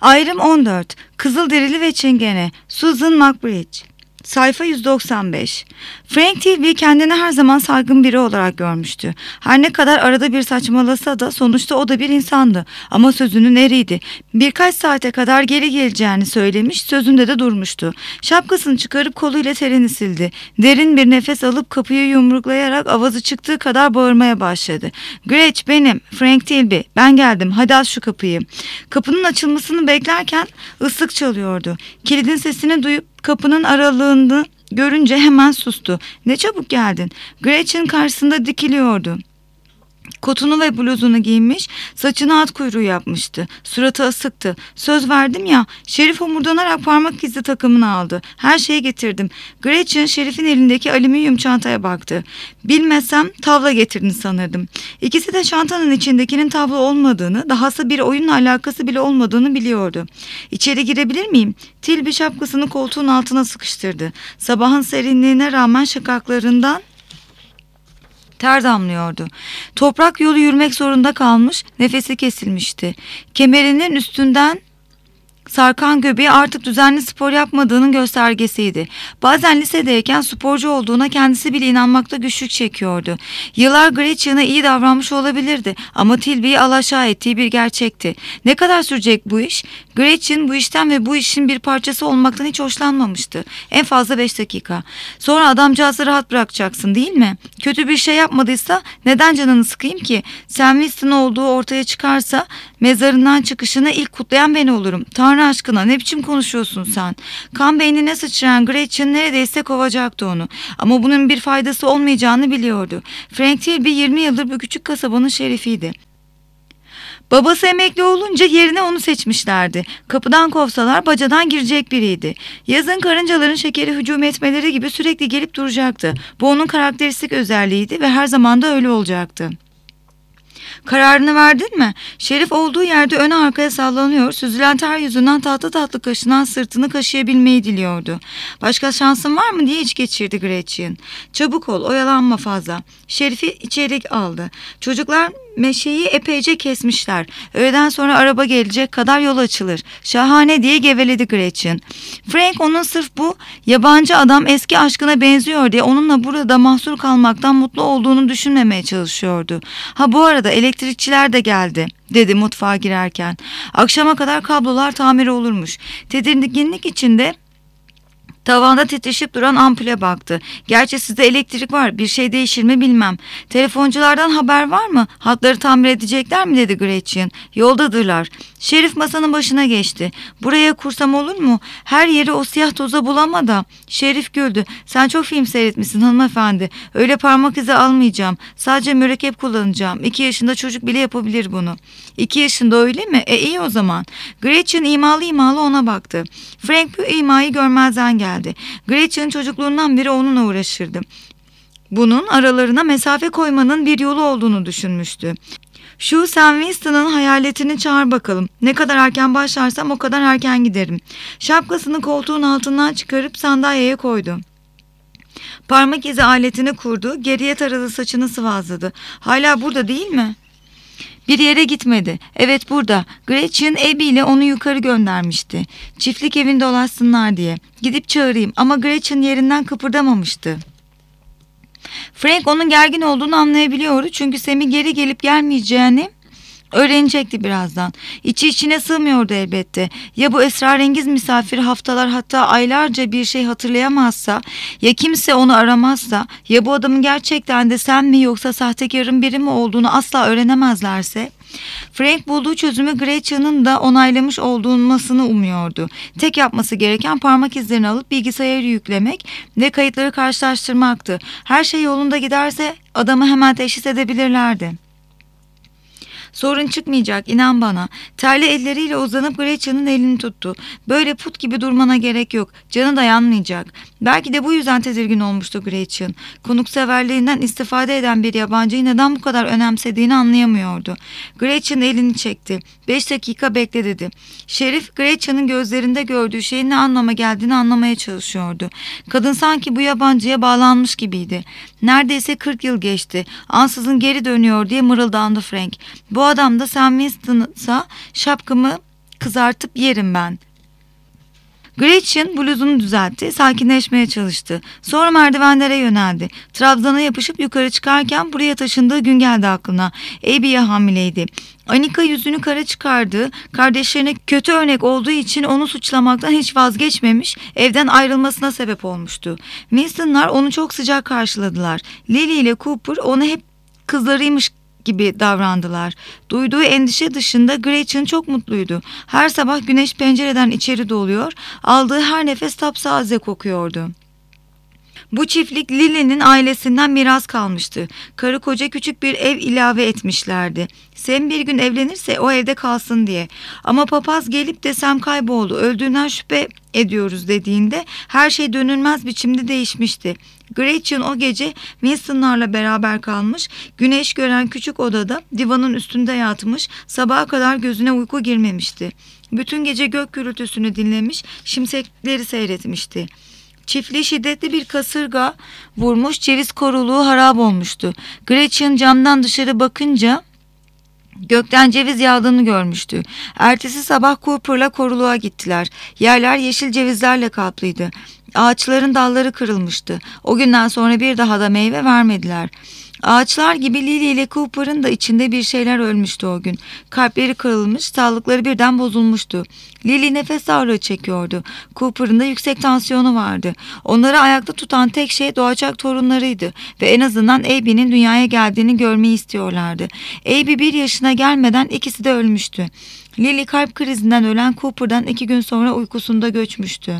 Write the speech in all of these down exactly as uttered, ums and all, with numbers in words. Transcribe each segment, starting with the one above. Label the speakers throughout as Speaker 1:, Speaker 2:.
Speaker 1: Ayrım on dört. Kızılderili ve Çingene. Susan McBride. Sayfa yüz doksan beş. Frank Tilby kendini her zaman saygın biri olarak görmüştü. Her ne kadar arada bir saçmalasa da sonuçta o da bir insandı. Ama sözünün eriydi. Birkaç saate kadar geri geleceğini söylemiş, sözünde de durmuştu. Şapkasını çıkarıp koluyla terini sildi. Derin bir nefes alıp kapıyı yumruklayarak avazı çıktığı kadar bağırmaya başladı. "Gretch, benim, Frank Tilby. Ben geldim. Hadi aç şu kapıyı." Kapının açılmasını beklerken ıslık çalıyordu. Kilidin sesini duyup kapının aralığını görünce hemen sustu. "Ne çabuk geldin." Gretchen karşısında dikiliyordu. Kotunu ve bluzunu giymiş, saçını at kuyruğu yapmıştı. Suratı asıktı. "Söz verdim ya." Şerif homurdanarak parmak izi takımını aldı. "Her şeyi getirdim." Gretchen Şerif'in elindeki alüminyum çantaya baktı. "Bilmesem tavla getirdin sanırdım." İkisi de çantanın içindekinin tavla olmadığını, dahası bir oyunla alakası bile olmadığını biliyordu. "İçeri girebilir miyim?" Tilby şapkasını koltuğun altına sıkıştırdı. Sabahın serinliğine rağmen şakaklarından ter damlıyordu. Toprak yolu yürümek zorunda kalmış, nefesi kesilmişti. Kemerinin üstünden sarkan göbeği artık düzenli spor yapmadığının göstergesiydi. Bazen lisedeyken sporcu olduğuna kendisi bile inanmakta güçlük çekiyordu. Yıllar Gretchen'a iyi davranmış olabilirdi ama Tilby'yi alaşağı ettiği bir gerçekti. Ne kadar sürecek bu iş? Gretchen bu işten ve bu işin bir parçası olmaktan hiç hoşlanmamıştı. En fazla beş dakika. Sonra adamcağızı rahat bırakacaksın, değil mi? Kötü bir şey yapmadıysa neden canını sıkayım ki? Sam Winston olduğu ortaya çıkarsa mezarından çıkışını ilk kutlayan ben olurum. Tanrı aşkına, ne biçim konuşuyorsun sen? Kan beynine sıçrayan Gretchen neredeyse kovacaktı onu. Ama bunun bir faydası olmayacağını biliyordu. Frank Tilby yirmi yıldır bu küçük kasabanın şerifiydi. Babası emekli olunca yerine onu seçmişlerdi. Kapıdan kovsalar bacadan girecek biriydi. Yazın karıncaların şekeri hücum etmeleri gibi sürekli gelip duracaktı. Bu onun karakteristik özelliğiydi ve her zaman da öyle olacaktı. "Kararını verdin mi?" Şerif olduğu yerde öne arkaya sallanıyor, süzülen ter yüzünden tatlı tatlı kaşınan sırtını kaşıyabilmeyi diliyordu. "Başka şansın var mı?" diye iç geçirdi Gretchen. "Çabuk ol, oyalanma fazla." Şerif'i içeri aldı. Çocuklar meşeyi epeyce kesmişler. Öğleden sonra araba gelecek kadar yol açılır. "Şahane," diye geveledi Gretchen. Frank onun sırf bu yabancı adam eski aşkına benziyor diye onunla burada mahsur kalmaktan mutlu olduğunu düşünmemeye çalışıyordu. "Ha, bu arada elektrikçiler de geldi," dedi mutfağa girerken. "Akşama kadar kablolar tamir olurmuş." Tedirginlik içinde tavanda titreşip duran ampule baktı. "Gerçi sizde elektrik var. Bir şey değişir mi bilmem." "Telefonculardan haber var mı? Hatları tamir edecekler mi?" dedi Gretchen. "Yoldadırlar." Şerif masanın başına geçti. "Buraya kursam olur mu? Her yeri o siyah toza bulama da." Şerif güldü. "Sen çok film seyretmişsin hanımefendi. Öyle parmak izi almayacağım. Sadece mürekkep kullanacağım. İki yaşında çocuk bile yapabilir bunu." "İki yaşında öyle mi? E iyi o zaman." Gretchen imalı imalı ona baktı. Frank bu imayı görmezden geldi. Gretchen çocukluğundan beri onunla uğraşırdı. Bunun aralarına mesafe koymanın bir yolu olduğunu düşünmüştü. "Şu Sam Winston'ın hayaletini çağır bakalım. Ne kadar erken başlarsam o kadar erken giderim." Şapkasını koltuğun altından çıkarıp sandalyeye koydu. Parmak izi aletini kurdu, geriye taradı, saçını sıvazladı. "Hala burada değil mi?" "Bir yere gitmedi. Evet, burada." Gretchen Abby ile onu yukarı göndermişti. Çiftlik evinde dolaşsınlar diye. "Gidip çağırayım." Ama Gretchen yerinden kıpırdamamıştı. Frank onun gergin olduğunu anlayabiliyordu çünkü Sam'i geri gelip gelmeyeceğini öğrenecekti birazdan. İçi içine sığmıyordu elbette. Ya bu esrarengiz misafir haftalar hatta aylarca bir şey hatırlayamazsa, ya kimse onu aramazsa, ya bu adamın gerçekten de Sam mi yoksa sahtekarın biri mi olduğunu asla öğrenemezlerse? Frank bulduğu çözümü Gretchen'ın da onaylamış olmasını umuyordu. Tek yapması gereken parmak izlerini alıp bilgisayara yüklemek ve kayıtları karşılaştırmaktı. Her şey yolunda giderse adamı hemen teşhis edebilirlerdi. "Sorun çıkmayacak, inan bana." Terli elleriyle uzanıp Gretchen'ın elini tuttu. "Böyle put gibi durmana gerek yok. Canı dayanmayacak." Belki de bu yüzden tedirgin olmuştu Gretchen. Konukseverliğinden istifade eden bir yabancıyı neden bu kadar önemsediğini anlayamıyordu. Gretchen elini çekti. Beş dakika bekle dedi. Şerif Gretchen'ın gözlerinde gördüğü şeyin ne anlama geldiğini anlamaya çalışıyordu. Kadın sanki bu yabancıya bağlanmış gibiydi. Neredeyse kırk yıl geçti. Ansızın geri dönüyor diye mırıldandı Frank. Bu adam da Sam Winston'sa şapkamı kızartıp yerim ben. Gretchen bluzunu düzeltti, sakinleşmeye çalıştı. Sonra merdivenlere yöneldi. Trabzana yapışıp yukarı çıkarken buraya taşındığı gün geldi aklına. Abby'ye hamileydi. Anika yüzünü kara çıkardı. Kardeşlerine kötü örnek olduğu için onu suçlamaktan hiç vazgeçmemiş, evden ayrılmasına sebep olmuştu. Winston'lar onu çok sıcak karşıladılar. Lily ile Cooper onu hep kızlarıymış gibi davrandılar. Duyduğu endişe dışında Gretchen çok mutluydu. Her sabah güneş pencereden içeri doluyor, aldığı her nefes taptaze kokuyordu. Bu çiftlik Lily'nin ailesinden miras kalmıştı. Karı koca küçük bir ev ilave etmişlerdi. Sam bir gün evlenirse o evde kalsın diye. Ama papaz gelip de Sam kayboldu, öldüğünden şüphe ediyoruz dediğinde her şey dönülmez biçimde değişmişti. Gretchen o gece Winston'larla beraber kalmış, güneş gören küçük odada divanın üstünde yatmış, sabaha kadar gözüne uyku girmemişti. Bütün gece gök gürültüsünü dinlemiş, şimşekleri seyretmişti. Çiftliği şiddetli bir kasırga vurmuş, ceviz koruluğu harap olmuştu. Gretchen camdan dışarı bakınca gökten ceviz yağdığını görmüştü. Ertesi sabah Cooper'la koruluğa gittiler. Yerler yeşil cevizlerle kaplıydı. Ağaçların dalları kırılmıştı. O günden sonra bir daha da meyve vermediler. Ağaçlar gibi Lily ile Cooper'ın da içinde bir şeyler ölmüştü o gün. Kalpleri kırılmış, sağlıkları birden bozulmuştu. Lily nefes ağrığı çekiyordu. Cooper'ın da yüksek tansiyonu vardı. Onları ayakta tutan tek şey doğacak torunlarıydı ve en azından Abby'nin dünyaya geldiğini görmeyi istiyorlardı. Abby bir yaşına gelmeden ikisi de ölmüştü. Lily kalp krizinden ölen Cooper'dan iki gün sonra uykusunda göçmüştü.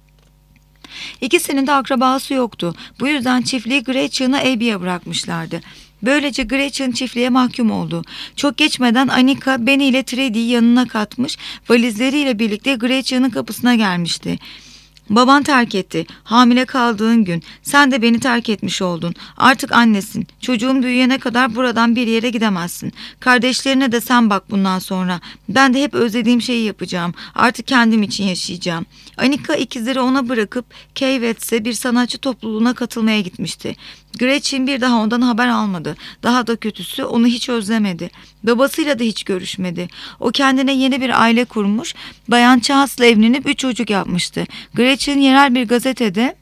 Speaker 1: İkisinin de akrabası yoktu. Bu yüzden çiftliği Gretchen'ı Abby'ye bırakmışlardı. Böylece Gretchen çiftliğe mahkum oldu. Çok geçmeden Anika Benny ile Trady'yi yanına katmış, valizleriyle birlikte Gretchen'ın kapısına gelmişti. Baban terk etti. Hamile kaldığın gün. Sen de beni terk etmiş oldun. Artık annesin. Çocuğum büyüyene kadar buradan bir yere gidemezsin. Kardeşlerine de sen bak bundan sonra. Ben de hep özlediğim şeyi yapacağım. Artık kendim için yaşayacağım. Anika ikizleri ona bırakıp Keyvets'e bir sanatçı topluluğuna katılmaya gitmişti. Gretchen bir daha ondan haber almadı. Daha da kötüsü onu hiç özlemedi. Babasıyla da hiç görüşmedi. O kendine yeni bir aile kurmuş, Bayan Charles'la evlenip üç çocuk yapmıştı. Gretchen yerel bir gazetede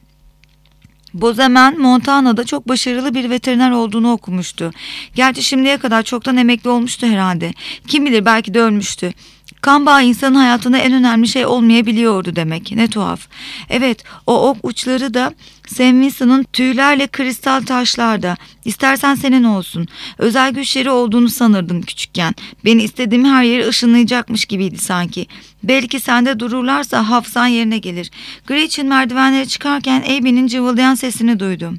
Speaker 1: Bozeman, Montana'da çok başarılı bir veteriner olduğunu okumuştu. Gerçi şimdiye kadar çoktan emekli olmuştu herhalde. Kim bilir belki de ölmüştü. Kan bağı insanın hayatında en önemli şey olmayabiliyordu demek. Ne tuhaf. Evet, o ok uçları da Sam Winston'ın tüylerle kristal taşlarda. İstersen senin olsun. Özel güçleri olduğunu sanırdım küçükken. Beni istediğim her yere ışınlayacakmış gibiydi sanki. Belki sende dururlarsa hafızan yerine gelir. Gretchen merdivenlere çıkarken Abby'nin cıvıldayan sesini duydum.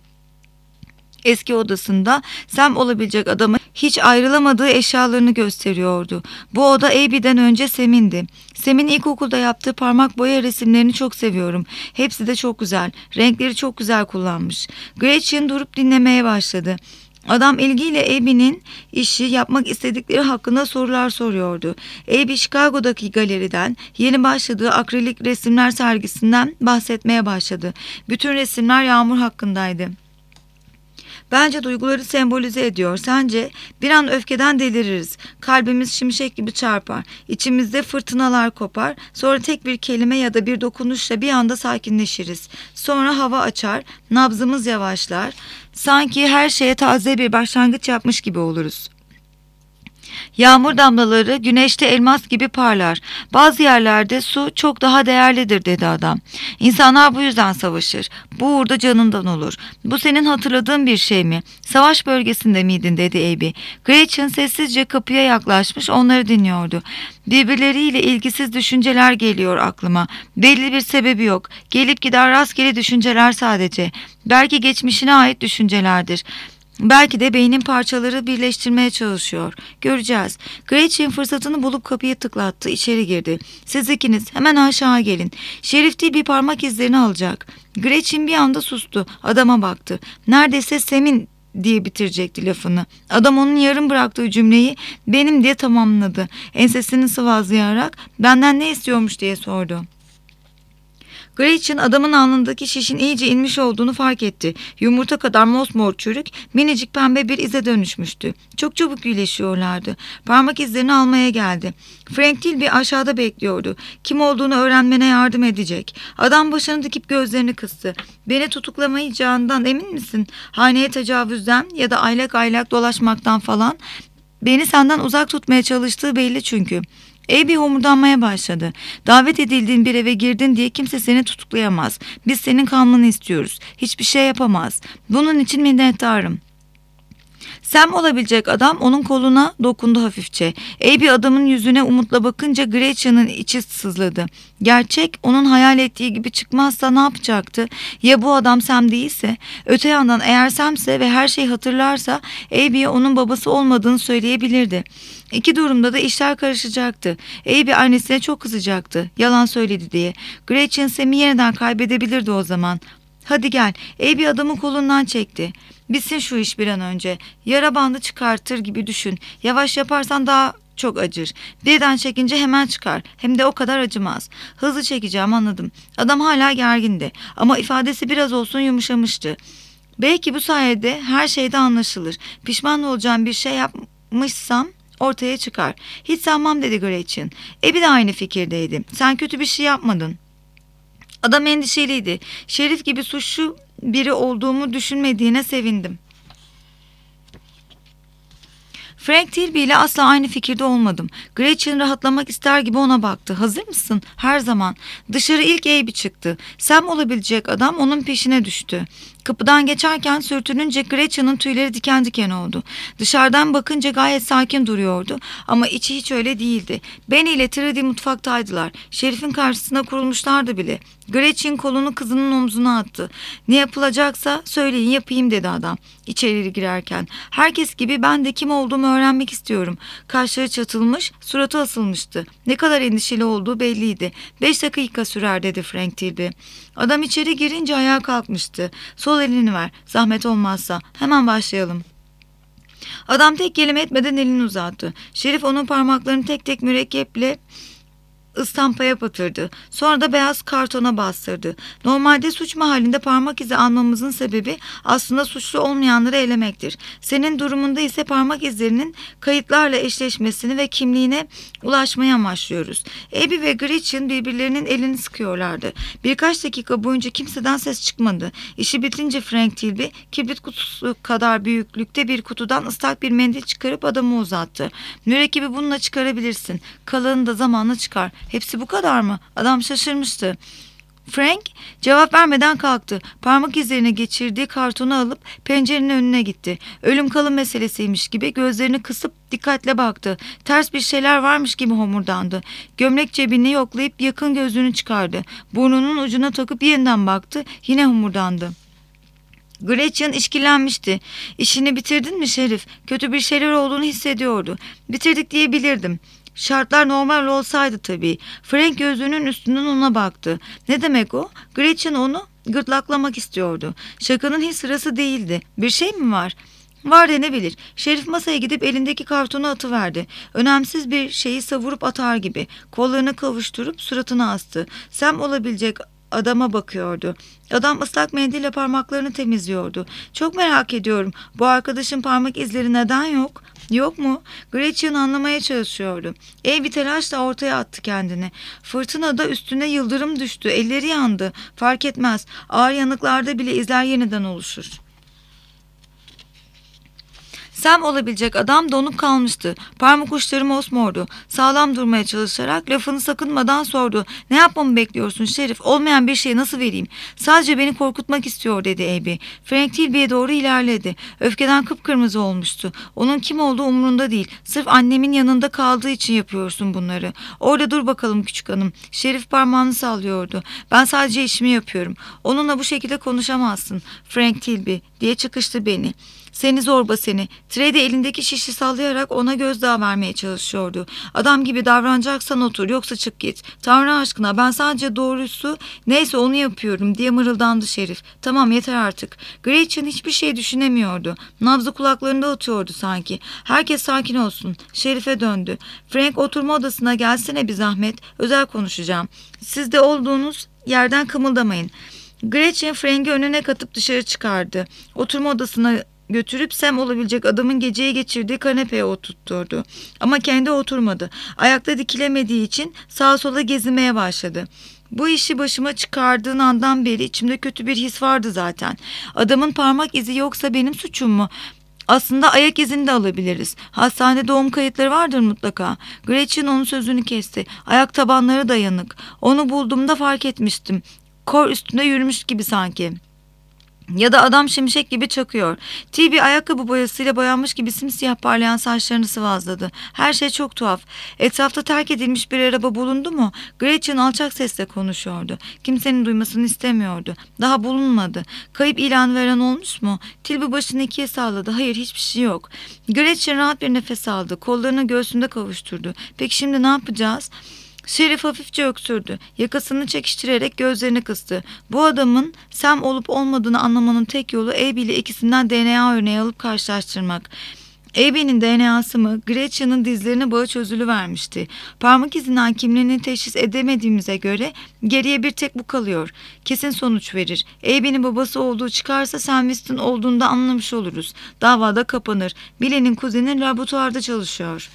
Speaker 1: Eski odasında Sam olabilecek adamı hiç ayrılamadığı eşyalarını gösteriyordu. Bu oda Abby'den önce Sam'indi. Sam'in ilkokulda yaptığı parmak boya resimlerini çok seviyorum. Hepsi de çok güzel. Renkleri çok güzel kullanmış. Gretchen durup dinlemeye başladı. Adam ilgiyle Abby'nin işi yapmak istedikleri hakkında sorular soruyordu. Abby Chicago'daki galeriden yeni başladığı akrilik resimler sergisinden bahsetmeye başladı. Bütün resimler yağmur hakkındaydı. Bence duyguları sembolize ediyor. Sence? Bir an öfkeden deliririz. Kalbimiz şimşek gibi çarpar. İçimizde fırtınalar kopar. Sonra tek bir kelime ya da bir dokunuşla bir anda sakinleşiriz. Sonra hava açar. Nabzımız yavaşlar. Sanki her şeye taze bir başlangıç yapmış gibi oluruz. Yağmur damlaları güneşte elmas gibi parlar. Bazı yerlerde su çok daha değerlidir dedi adam. İnsanlar bu yüzden savaşır. Bu uğurda canından olur. Bu senin hatırladığın bir şey mi? Savaş bölgesinde miydin dedi Abby. Gretchen sessizce kapıya yaklaşmış onları dinliyordu. Birbirleriyle ilgisiz düşünceler geliyor aklıma. Belli bir sebebi yok. Gelip gider rastgele düşünceler sadece. Belki geçmişine ait düşüncelerdir. Belki de beynin parçaları birleştirmeye çalışıyor. Göreceğiz. Gretchen fırsatını bulup kapıyı tıklattı. İçeri girdi. Siz ikiniz hemen aşağı gelin. Şerif değil bir parmak izlerini alacak. Gretchen bir anda sustu. Adama baktı. Neredeyse Sam'in diye bitirecekti lafını. Adam onun yarım bıraktığı cümleyi benim diye tamamladı. Ensesini sıvazlayarak benden ne istiyormuş diye sordu. Gretchen adamın alnındaki şişin iyice inmiş olduğunu fark etti. Yumurta kadar mosmor çürük, minicik pembe bir ize dönüşmüştü. Çok çabuk iyileşiyorlardı. Parmak izlerini almaya geldi. Frank Tilby aşağıda bekliyordu. Kim olduğunu öğrenmene yardım edecek. Adam başını dikip gözlerini kıstı. Beni tutuklamayacağından emin misin? Haneye tecavüzden ya da aylak aylak dolaşmaktan falan. Beni senden uzak tutmaya çalıştığı belli çünkü. Abby homurdanmaya başladı. Davet edildiğin bir eve girdin diye kimse seni tutuklayamaz. Biz senin kalmanı istiyoruz. Hiçbir şey yapamaz. Bunun için minnettarım. Sam olabilecek adam onun koluna dokundu hafifçe. Abby adamın yüzüne umutla bakınca Gretchen'ın içi sızladı. Gerçek onun hayal ettiği gibi çıkmazsa ne yapacaktı? Ya bu adam Sam değilse? Öte yandan eğer Sam'se ve her şeyi hatırlarsa Abby'ye onun babası olmadığını söyleyebilirdi. İki durumda da işler karışacaktı. Abby annesine çok kızacaktı. Yalan söyledi diye. Gretchen Sam'i yeniden kaybedebilirdi o zaman. Hadi gel. Abby adamı kolundan çekti. Bitsin şu iş bir an önce. Yara bandı çıkartır gibi düşün. Yavaş yaparsan daha çok acır. Birden çekince hemen çıkar. Hem de o kadar acımaz. Hızlı çekeceğim, anladım. Adam hala gergindi. Ama ifadesi biraz olsun yumuşamıştı. Belki bu sayede her şeyde anlaşılır. Pişman olacağım bir şey yapmışsam ortaya çıkar. Hiç sanmam dedi Gretchen. Abby de aynı fikirdeydi. Sen kötü bir şey yapmadın. Adam endişeliydi. Şerif gibi suçlu biri olduğumu düşünmediğine sevindim. Frank Tilby ile asla aynı fikirde olmadım. Gretchen rahatlamak ister gibi ona baktı. Hazır mısın? Her zaman. Dışarı ilk Abby çıktı. Sam olabilecek adam onun peşine düştü. Kapıdan geçerken sürtününce Gretchen'ın tüyleri diken diken oldu. Dışarıdan bakınca gayet sakin duruyordu ama içi hiç öyle değildi. Benny ile Trudy mutfaktaydılar. Şerif'in karşısına kurulmuşlardı bile. Gretchen kolunu kızının omzuna attı. Ne yapılacaksa söyleyin yapayım dedi adam içeri girerken. Herkes gibi ben de kim olduğumu öğrenmek istiyorum. Kaşları çatılmış, suratı asılmıştı. Ne kadar endişeli olduğu belliydi. Beş dakika sürer dedi Frank Tilby. Adam içeri girince ayağa kalkmıştı. Sol elini ver, zahmet olmazsa. Hemen başlayalım. Adam tek kelime etmeden elini uzattı. Şerif onun parmaklarını tek tek mürekkeple ıstampaya batırdı. Sonra da beyaz kartona bastırdı. Normalde suç mahallinde parmak izi almamızın sebebi aslında suçlu olmayanları elemektir. Senin durumunda ise parmak izlerinin kayıtlarla eşleşmesini ve kimliğine ulaşmayı amaçlıyoruz. Abby ve Gretchen birbirlerinin elini sıkıyorlardı. Birkaç dakika boyunca kimseden ses çıkmadı. İşi bitince Frank Tilby kibrit kutusu kadar büyüklükte bir kutudan ıslak bir mendil çıkarıp adamı uzattı. Mürekkebi bununla çıkarabilirsin. Kalanını da zamanla çıkar. Hepsi bu kadar mı? Adam şaşırmıştı. Frank cevap vermeden kalktı. Parmak izlerine geçirdiği kartonu alıp pencerenin önüne gitti. Ölüm kalım meselesiymiş gibi gözlerini kısıp dikkatle baktı. Ters bir şeyler varmış gibi homurdandı. Gömlek cebini yoklayıp yakın gözlüğünü çıkardı. Burnunun ucuna takıp yeniden baktı. Yine homurdandı. Gretchen işkillenmişti. İşini bitirdin mi Şerif? Kötü bir şeyler olduğunu hissediyordu. Bitirdik diyebilirdim. Şartlar normal olsaydı tabii. Frank gözünün üstünden ona baktı. Ne demek o? Gretchen onu gırtlaklamak istiyordu. Şakanın hiç sırası değildi. Bir şey mi var? Var denebilir. Şerif masaya gidip elindeki kartonu atıverdi. Önemsiz bir şeyi savurup atar gibi. Kollarını kavuşturup suratını astı. Sam olabilecek adama bakıyordu. Adam ıslak mendille parmaklarını temizliyordu. Çok merak ediyorum. Bu arkadaşın parmak izleri neden yok? Yok mu? Gretchen anlamaya çalışıyordu. Abby telaşla ortaya attı kendini. Fırtınada üstüne yıldırım düştü. Elleri yandı. Fark etmez. Ağır yanıklarda bile izler yeniden oluşur. Sam olabilecek adam donup kalmıştı. Parmak uçları mosmordu. Sağlam durmaya çalışarak lafını sakınmadan sordu. Ne yapmamı bekliyorsun Şerif? Olmayan bir şeyi nasıl vereyim? Sadece beni korkutmak istiyor dedi Abby. Frank Tilby'ye doğru ilerledi. Öfkeden kıpkırmızı olmuştu. Onun kim olduğu umurunda değil. Sırf annemin yanında kaldığı için yapıyorsun bunları. Orada dur bakalım küçük hanım. Şerif parmağını sallıyordu. Ben sadece işimi yapıyorum. Onunla bu şekilde konuşamazsın Frank Tilby diye çıkıştı beni. Seni zorba seni. Trey elindeki şişi sallayarak ona gözdağı vermeye çalışıyordu. Adam gibi davranacaksan otur, yoksa çık git. Tanrı aşkına, ben sadece doğrusu neyse onu yapıyorum diye mırıldandı Şerif. Tamam, yeter artık. Gretchen hiçbir şey düşünemiyordu. Nabzı kulaklarında atıyordu sanki. Herkes sakin olsun. Şerif'e döndü. Frank, oturma odasına gelsene bir zahmet. Özel konuşacağım. Siz de olduğunuz yerden kımıldamayın. Gretchen Frank'i önüne katıp dışarı çıkardı. Oturma odasına götürüp Sam olabilecek adamın geceyi geçirdiği kanepeye oturtturdu. Ama kendi oturmadı. Ayakta dikilemediği için sağa sola gezinmeye başladı. Bu işi başıma çıkardığın andan beri içimde kötü bir his vardı zaten. Adamın parmak izi yoksa benim suçum mu? Aslında ayak izini de alabiliriz. Hastanede doğum kayıtları vardır mutlaka. Gretchen onun sözünü kesti. Ayak tabanları da yanık. Onu bulduğumda fark etmiştim. Kor üstünde yürümüş gibi sanki. Ya da adam şimşek gibi çakıyor. T B ayakkabı boyasıyla boyanmış gibi simsiyah parlayan saçlarını sıvazladı. Her şey çok tuhaf. Etrafta terk edilmiş bir araba bulundu mu? Gretchen alçak sesle konuşuyordu. Kimsenin duymasını istemiyordu. Daha bulunmadı. Kayıp ilanı veren olmuş mu? Tilby başını ikiye salladı. Hayır, hiçbir şey yok. Gretchen rahat bir nefes aldı. Kollarını göğsünde kavuşturdu. Peki şimdi ne yapacağız? Şerif hafifçe öksürdü. Yakasını çekiştirerek gözlerini kıstı. Bu adamın Sam olup olmadığını anlamanın tek yolu Abby ile ikisinden D N A örneği alıp karşılaştırmak. Abby'nin D N A'sı mı? Gretchen'ın dizlerine bağı çözülüvermişti. Parmak izinden kimliğini teşhis edemediğimize göre geriye bir tek bu kalıyor. Kesin sonuç verir. Abby'nin babası olduğu çıkarsa Sam Winston olduğunu da anlamış oluruz. Davada kapanır. Billy'nin kuzeni laboratuvarda çalışıyor.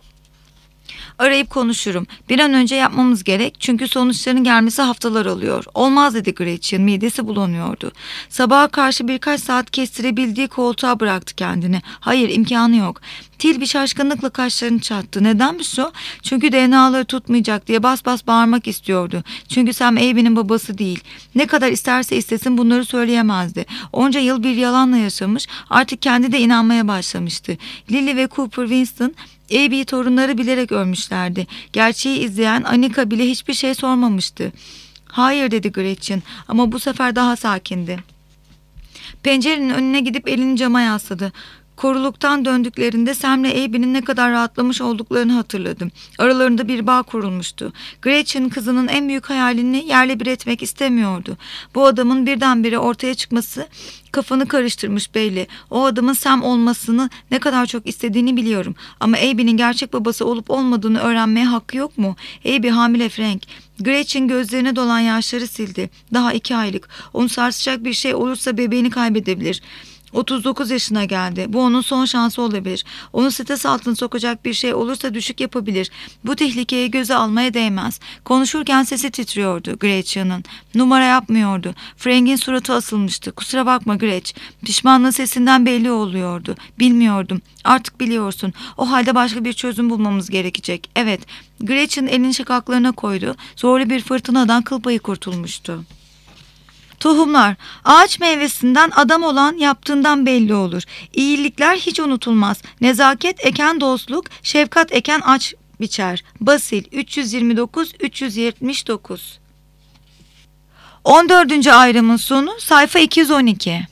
Speaker 1: Arayıp konuşurum. Bir an önce yapmamız gerek, çünkü sonuçların gelmesi haftalar alıyor. Olmaz dedi Gretchen, midesi bulanıyordu. Sabaha karşı birkaç saat kestirebildiği koltuğa bıraktı kendini. Hayır, imkanı yok. Tilby şaşkınlıkla kaşlarını çattı. Nedenmiş o? Çünkü D N A'ları tutmayacak diye bas bas bağırmak istiyordu. Çünkü Sam Abby'nin babası değil. Ne kadar isterse istesin bunları söyleyemezdi. Onca yıl bir yalanla yaşamış, artık kendi de inanmaya başlamıştı. Lily ve Cooper Winston Abby'yi torunları bilerek ölmüşlerdi. Gerçeği izleyen Anika bile hiçbir şey sormamıştı. Hayır dedi Gretchen, ama bu sefer daha sakindi. Pencerenin önüne gidip elini cama yasladı. Koruluktan döndüklerinde Sam'le Abby'nin ne kadar rahatlamış olduklarını hatırladım. Aralarında bir bağ kurulmuştu. Gretchen kızının en büyük hayalini yerle bir etmek istemiyordu. Bu adamın birdenbire ortaya çıkması kafanı karıştırmış belli. O adamın Sam olmasını ne kadar çok istediğini biliyorum. Ama Abby'nin gerçek babası olup olmadığını öğrenmeye hakkı yok mu? Abby hamile Frank. Gretchen gözlerine dolan yaşları sildi. Daha iki aylık. Onu sarsacak bir şey olursa bebeğini kaybedebilir. otuz dokuz yaşına geldi. Bu onun son şansı olabilir. Onu stres altına sokacak bir şey olursa düşük yapabilir. Bu tehlikeyi göze almaya değmez. Konuşurken sesi titriyordu Gretchen'ın. Numara yapmıyordu. Frank'in suratı asılmıştı. Kusura bakma Gretch. Pişmanlığı sesinden belli oluyordu. Bilmiyordum. Artık biliyorsun. O halde başka bir çözüm bulmamız gerekecek. Evet. Gretchen elini şakaklarına koydu. Zorlu bir fırtınadan kıl payı kurtulmuştu. Tohumlar, ağaç meyvesinden adam olan yaptığından belli olur. İyilikler hiç unutulmaz. Nezaket eken dostluk, şefkat eken aç biçer. Basil üç yüz yirmi dokuz üç yüz yetmiş dokuz. on dördüncü ayrımın sonu sayfa iki yüz on iki.